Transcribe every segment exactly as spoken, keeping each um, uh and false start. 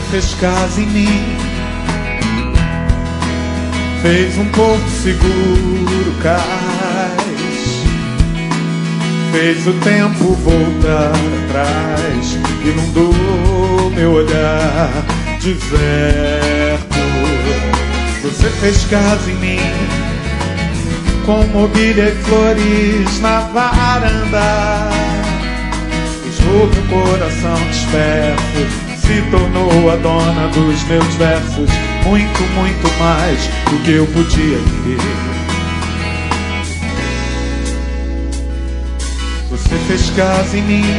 fez casa em mim, fez um porto seguro cais, fez o tempo voltar atrás, inundou meu olhar deserto. Você fez casa em mim, com mobília e flores na varanda. Deixou meu coração desperto, se tornou a dona dos meus versos. Muito, muito mais do que eu podia querer. Você fez casa em mim,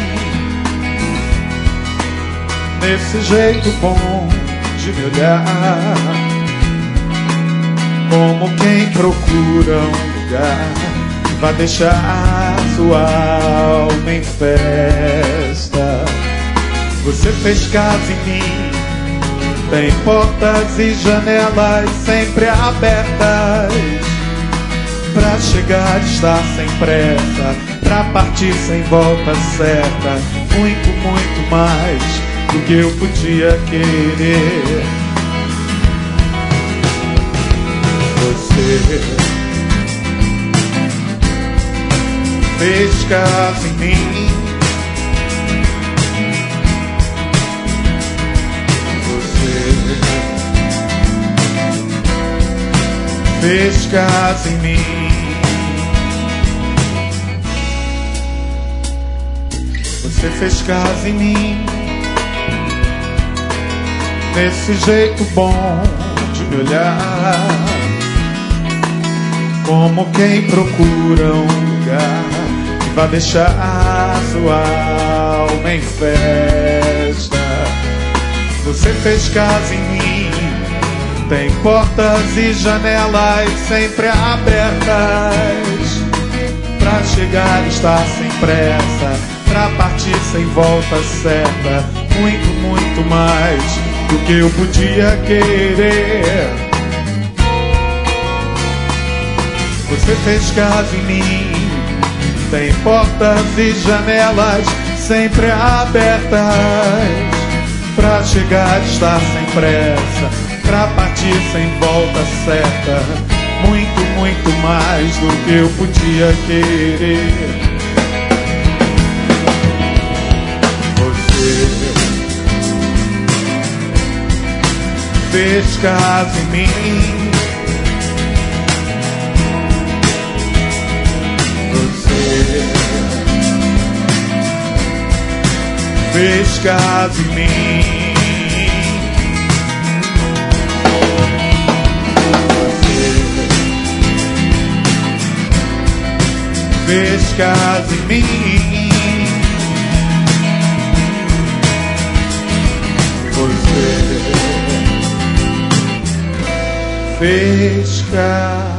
nesse jeito bom de me olhar, como quem procura um lugar que vai deixar sua alma em festa. Você fez casa em mim, tem portas e janelas sempre abertas, pra chegar estar sem pressa, pra partir sem volta certa. Muito, muito mais do que eu podia querer. Você fez casa em mim, você fez casa em mim, você fez casa em mim, nesse jeito bom de me olhar, como quem procura um lugar que vai deixar sua alma em festa. Você fez casa em mim, tem portas e janelas sempre abertas, pra chegar estar sem pressa, pra partir sem volta certa. Muito, muito mais do que eu podia querer. Você fez casa em mim, tem portas e janelas sempre abertas, pra chegar estar sem pressa, pra partir sem volta certa. Muito, muito mais do que eu podia querer. Você fez casa em mim, fez casa em mim, você fez casa em mim, você fez casa.